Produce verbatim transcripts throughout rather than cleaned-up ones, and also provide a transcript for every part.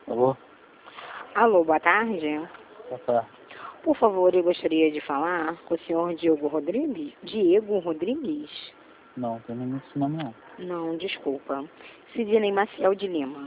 Alô? Alô, boa tarde. Boa tarde. Por favor, eu gostaria de falar com o senhor Diego Rodrigues. Diego Rodrigues? Não, tem nenhum esse nome não. Não, desculpa. Sidney Maciel de Lima.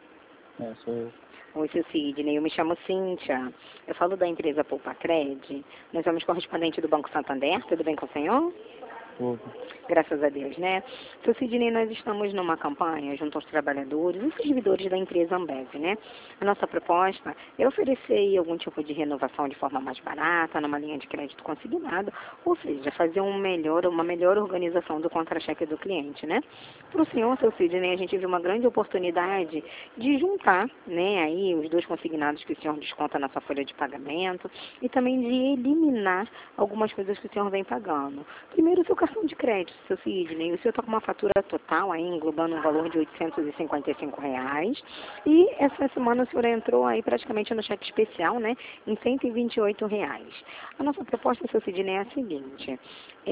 É, sou eu. Oi, seu Sidney. Eu me chamo Cíntia. Eu falo da empresa Poupa-Cred. Nós somos correspondente do Banco Santander. Tudo bem com o senhor? Tudo. Graças a Deus, né? Seu Sidney, nós estamos numa campanha junto aos trabalhadores e servidores da empresa Ambev, né? A nossa proposta é oferecer aí algum tipo de renovação de forma mais barata, numa linha de crédito consignado, ou seja, fazer um melhor, uma melhor organização do contra-cheque do cliente, né? Para o senhor, seu Sidney, a gente viu uma grande oportunidade de juntar, né, aí os dois consignados que o senhor desconta na sua folha de pagamento e também de eliminar algumas coisas que o senhor vem pagando. Primeiro, o seu cartão de crédito, seu Sidney, o senhor está com uma fatura total aí, englobando um valor de oitocentos e cinquenta e cinco reais. E essa semana o senhor entrou aí praticamente no cheque especial, né, em cento e vinte e oito reais. A nossa proposta, seu Sidney, é a seguinte.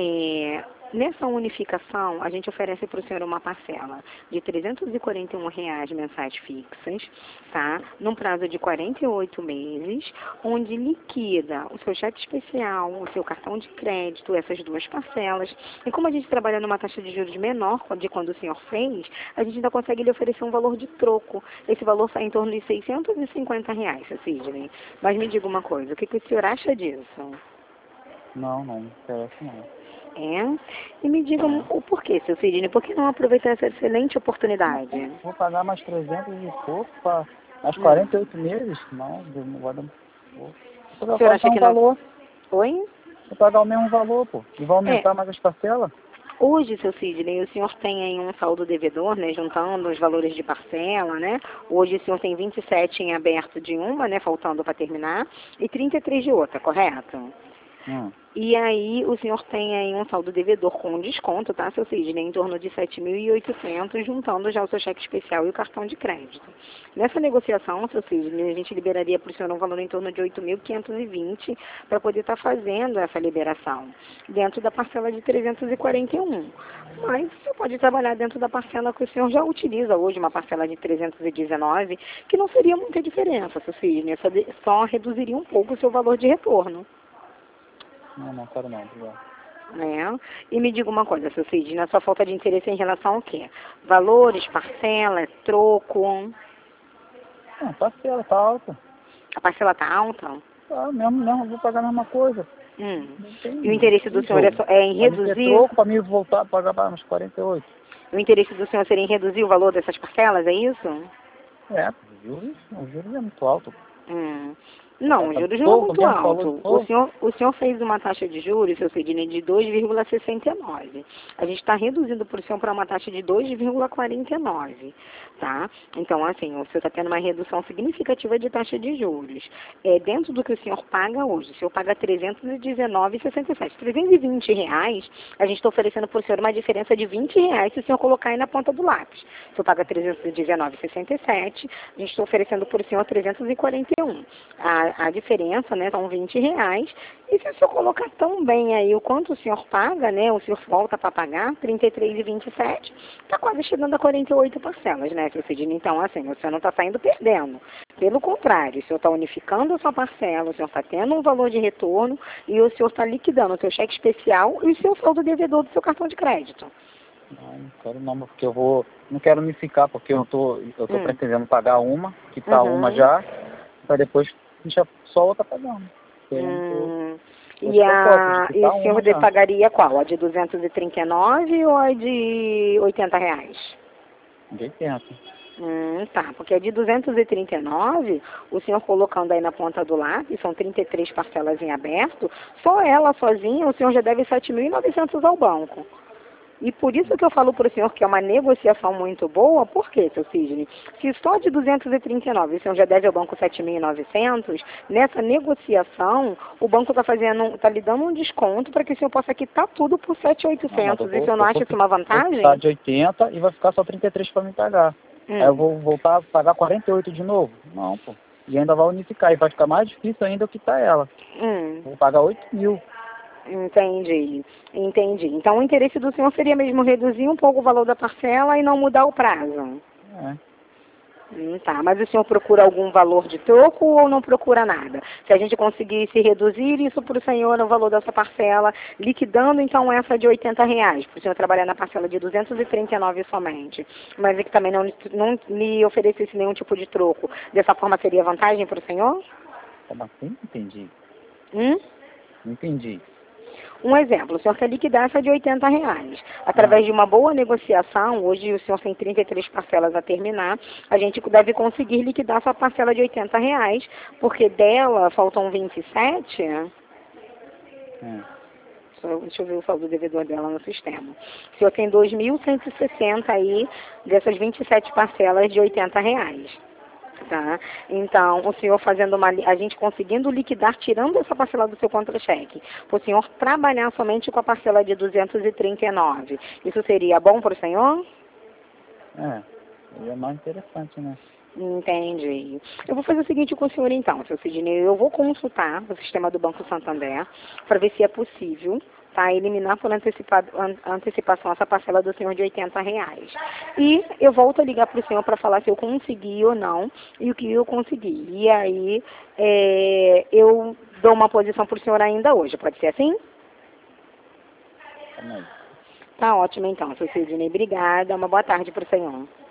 É, nessa unificação, a gente oferece para o senhor uma parcela de trezentos e quarenta e um reais mensais fixas, tá? Num prazo de quarenta e oito meses, onde liquida o seu cheque especial, o seu cartão de crédito, essas duas parcelas. E como a gente trabalha numa taxa de juros menor de quando o senhor fez, a gente ainda consegue lhe oferecer um valor de troco. Esse valor sai em torno de seiscentos e cinquenta reais, seu Sidney. Mas me diga uma coisa, o que, que o senhor acha disso? Não, não, não interessa não. É? E me diga o porquê, seu Sidney, por que não aproveitar essa excelente oportunidade? Vou pagar mais trezentos e pouco para as Hum. quarenta e oito meses? Não, não vai dar. Vou O pagar senhor quase acha um que não... valor. Oi? Vou pagar o mesmo valor, pô. E vai É, aumentar mais as parcelas? hoje, seu Sidney, o senhor tem aí um saldo devedor, né, juntando os valores de parcela, né? Hoje o senhor tem vinte e sete em aberto de uma, né, faltando para terminar, e trinta e três de outra, correto? Hum. E aí o senhor tem aí um saldo devedor com desconto, tá, seu Sidney, em torno de sete mil e oitocentos, juntando já o seu cheque especial e o cartão de crédito. Nessa negociação, seu Sidney, a gente liberaria para o senhor um valor em torno de oito mil quinhentos e vinte para poder estar fazendo essa liberação, dentro da parcela de trezentos e quarenta e um. Mas você pode trabalhar dentro da parcela que o senhor já utiliza hoje, uma parcela de trezentos e dezenove, que não seria muita diferença, seu Sidney, só, de, só reduziria um pouco o seu valor de retorno. Não, não quero não, obrigado. Né? E me diga uma coisa, seu Cid, na sua falta de interesse em relação ao quê? Valores, parcelas, troco? Não, parcela tá alta. A parcela está alta? Tá, mesmo, mesmo, vou pagar a mesma coisa. Hum. Não tem, E o interesse tem do senhor é, jogo. só- é em Pra mim ter reduzir? troco, pra mim voltar a pagar para uns quarenta e oito. O interesse do senhor seria em reduzir o valor dessas parcelas, é isso? É, os juros, os juros é muito alto. Hum. Não, os Tá juros não é todo, muito mesmo valor de alto. O todo. senhor, o senhor fez uma taxa de juros, seu Sidney, de dois vírgula sessenta e nove. A gente está reduzindo para o senhor para uma taxa de dois vírgula quarenta e nove, tá? Então, assim, o senhor está tendo uma redução significativa de taxa de juros. É, dentro do que o senhor paga hoje, o senhor paga trezentos e dezenove vírgula sessenta e sete. trezentos e vinte reais, a gente está oferecendo para o senhor uma diferença de vinte reais se o senhor colocar aí na ponta do lápis. O senhor paga trezentos e dezenove vírgula sessenta e sete, a gente está oferecendo para o senhor trezentos e quarenta e um. A, a diferença, né, são vinte reais. E se o senhor colocar tão bem aí o quanto o senhor paga, né, o senhor volta para pagar, trinta e três vírgula vinte e sete, está quase chegando a quarenta e oito parcelas, né, seu Sidney? Então, assim, o senhor não está saindo perdendo. Pelo contrário, o senhor está unificando a sua parcela, o senhor está tendo um valor de retorno e o senhor está liquidando o seu cheque especial e o seu saldo devedor do seu cartão de crédito. Não, não quero não, porque eu vou. Não quero unificar, porque eu tô, eu tô Hum. pretendendo pagar uma, que tá Uhum. uma já, para depois deixar só outra pagando. Eu não tô. Hum. Esse E, que é o propósito, de a, e quitar o senhor uma de- já. pagaria qual? A de duzentos e trinta e nove ou a de oitenta reais? Ninguém pensa. Hum, tá, porque a de duzentos e trinta e nove, o senhor colocando aí na ponta do lápis, são trinta e três parcelas em aberto, só ela sozinha o senhor já deve sete mil e novecentos ao banco. E por isso que eu falo para o senhor que é uma negociação muito boa, por quê, seu Sidney? Se só de duzentos e trinta e nove o senhor já deve ao banco sete mil e novecentos, nessa negociação, o banco está fazendo, está lhe dando um desconto para que o senhor possa quitar tudo por sete mil e Não, mas eu oitocentos. E o vou, senhor não eu acha vou, isso uma vou vantagem? quitar de oitenta e vai ficar só trinta e três para me pagar. Hum. Aí eu vou voltar a pagar quarenta e oito de novo? Não, pô. E ainda vai unificar, e vai ficar mais difícil ainda eu quitar ela. Hum. Vou pagar oito mil. Entendi, entendi. Então o interesse do senhor seria mesmo reduzir um pouco o valor da parcela e não mudar o prazo. É. Hum, tá, mas o senhor procura algum valor de troco ou não procura nada? Se a gente conseguisse reduzir isso para o senhor no valor dessa parcela, liquidando então essa de oitenta reais, para o senhor trabalhar na parcela de duzentos e trinta e nove somente, mas é que também não, não lhe oferecesse nenhum tipo de troco, dessa forma seria vantagem para o senhor? Como assim? Não entendi. Hum? Não entendi. Um exemplo, o senhor quer liquidar essa de oitenta reais. Através Ah, de uma boa negociação, hoje o senhor tem trinta e três parcelas a terminar, a gente deve conseguir liquidar sua parcela de oitenta reais, porque dela faltam vinte e sete. é. Só- Deixa eu ver o saldo do devedor dela no sistema. O senhor tem dois mil cento e sessenta aí dessas vinte e sete parcelas de oitenta reais. Tá? Então, o senhor fazendo uma, li- a gente conseguindo liquidar, tirando essa parcela do seu contra-cheque, o senhor trabalhar somente com a parcela de duzentos e trinta e nove, isso seria bom para o senhor? É. Aí é mais interessante, né? Entendi. Eu vou fazer o seguinte com o senhor então, seu Sidney, eu vou consultar o sistema do Banco Santander para ver se é possível, tá, eliminar por antecipado, an- antecipação essa parcela do senhor de oitenta reais. E eu volto a ligar para o senhor para falar se eu consegui ou não e o que eu consegui. E aí é, eu dou uma posição para o senhor ainda hoje, pode ser assim? Calma aí. Tá ótimo então, seu Sidney, obrigada, uma boa tarde para o senhor.